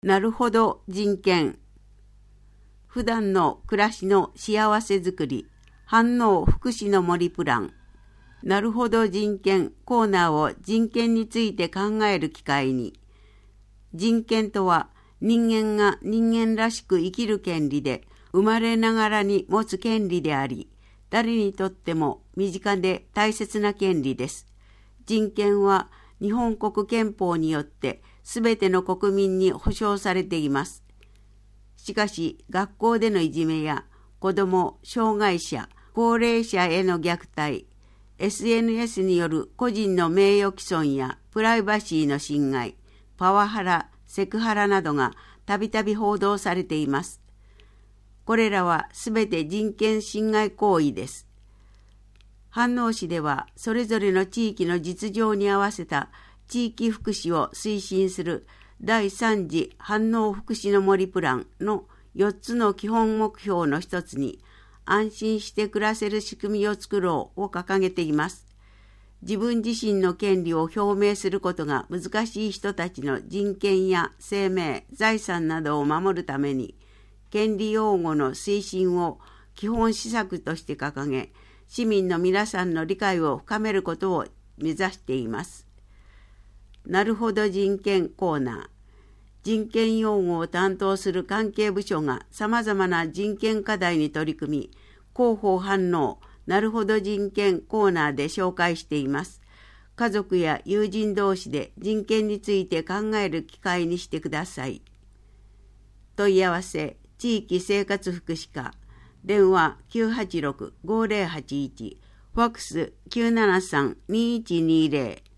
なるほど人権。普段の暮らしの幸せづくり、反応福祉の森プラン。なるほど人権コーナーを人権について考える機会に。人権とは人間が人間らしく生きる権利で、生まれながらに持つ権利であり、誰にとっても身近で大切な権利です。人権は日本国憲法によってすべての国民に保障されています。しかし、学校でのいじめや子ども、障害者、高齢者への虐待、SNS による個人の名誉毀損やプライバシーの侵害、パワハラ、セクハラなどがたびたび報道されています。これらはすべて人権侵害行為です。飯能市ではそれぞれの地域の実情に合わせた地域福祉を推進する第3次飯能福祉の森プランの4つの基本目標の一つに、安心して暮らせる仕組みを作ろうを掲げています。自分自身の権利を表明することが難しい人たちの人権や生命、財産などを守るために、権利擁護の推進を基本施策として掲げ、市民の皆さんの理解を深めることを目指しています。なるほど人権コーナー。人権擁護を担当する関係部署がさまざまな人権課題に取り組み、広報反応、なるほど人権コーナーで紹介しています。家族や友人同士で人権について考える機会にしてください。問い合わせ、地域生活福祉課、電話 986-5081、ファックス 973-2120